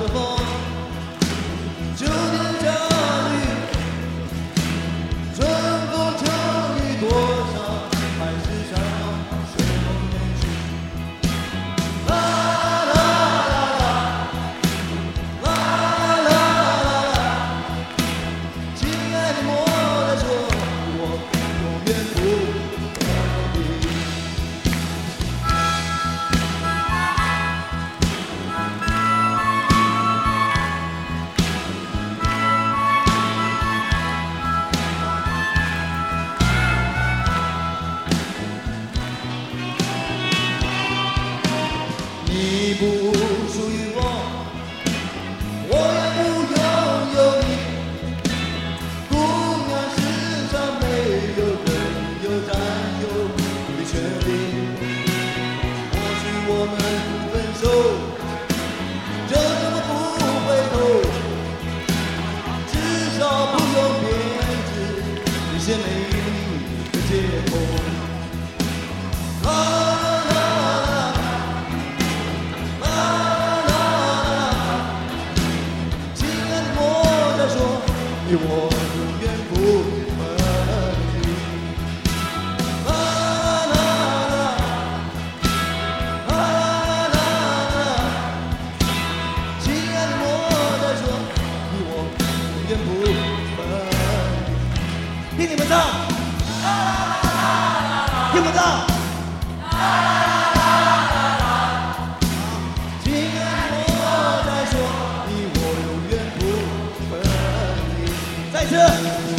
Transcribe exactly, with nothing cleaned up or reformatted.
着风，秋天下雨，春风秋雨多少，还是想随风远去。啦啦啦啦，啦啦啦啦，亲爱的莫再说，我永远不分离。你不属于我，我也不拥有你。姑娘，世上没有人有占有你的权利。或许我们分手，就这么不回头，至少不用编织一些美丽的借口。啊我永远不分离。啦啦啦，啦啦啦，亲爱的莫再说，你我永远不分离。听你们唱，听我唱。亲爱的莫再说，你我永远不分离。再次。